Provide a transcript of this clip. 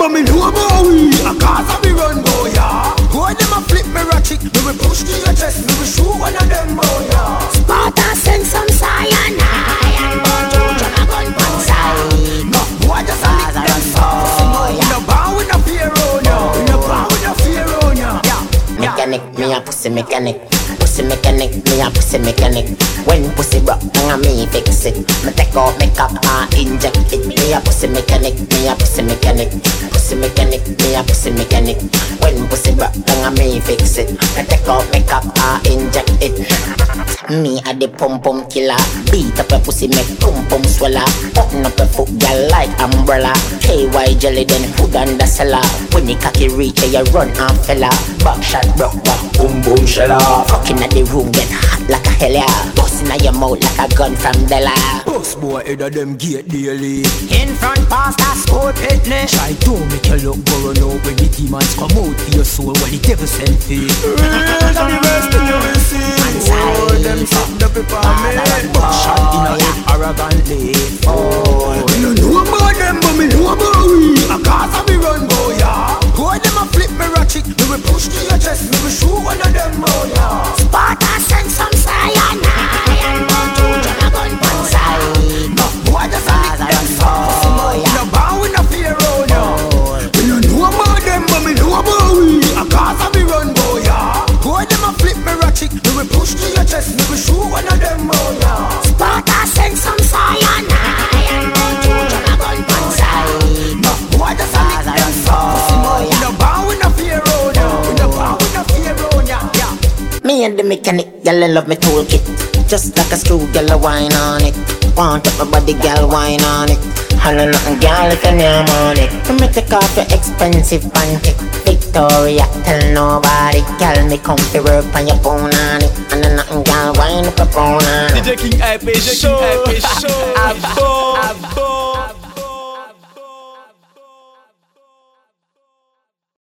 but me know about we. A cause of me run, boy, yeah. Boy, them a flip me ratchet. Me we push to your chest, me we shoot one of them, boy, yeah. Sparta send some cyanide and burn two John a gun pan side. No, boy, just a lick them sauce. We no bow, we no fear on ya. We no bow, we no fear on ya. Mechanic, me a pussy mechanic. Pussy mechanic, me a pussy mechanic. When pussy broke, then me fix it. Me take out makeup and inject it. Me a pussy mechanic, me a pussy mechanic. Pussy mechanic, me a pussy mechanic. When pussy broke, then me fix it. Me take out makeup and inject it. Me a the pum pum killer. Beat up a pussy, make pum pum swallow. Button up a foot, girl like umbrella. KY jelly, then hood and the cellar. When the cocky reach, you run and fella. Back shot broke back, boom boom shella. Fucking at the room, get hot like a hell yeah. Busting at your mouth like a gun from Della. Boss boy, head of them gate daily. In front past that school picnic. Try to make you look burn out when the demons come out to your soul when the devil sent you. Raise on the rest of you will see. Oh, them stop the people me. But shot in a head arrogantly. Oh, me no know about them, but me know about we. A cause of me run, boy, yeah. Boy, them a flip me ratchet. Me we push to your chest, me we shoot one of them, boy, yeah. Sparta send some cyanide and burn two John a gun pan side. No, boy, just a lick them sauce. We no bow, we no fear on ya. We no know about them, but me know about we. A cause of me run, boy, yeah. Boy, them a flip me ratchet. Me we push to your chest, me we shoot one of them, boy, yeah. Sparta send some cyanide and burn two John a gun pan side. No, boy, just a lick them sauce. We no bow, we no fear on ya. We no bow, we no fear on ya. Me and the mechanic, girl, I love me toolkit. Just like a screw, girl, I whine on it. Want up my body, girl, whine on it. Holla nothing, girl, if you name on it. Let me take off your expensive pancake. Victoria, tell nobody. Girl, me come to work on your phone on it. And then nothing, girl, whine up your phone on it. DJ King IP Show.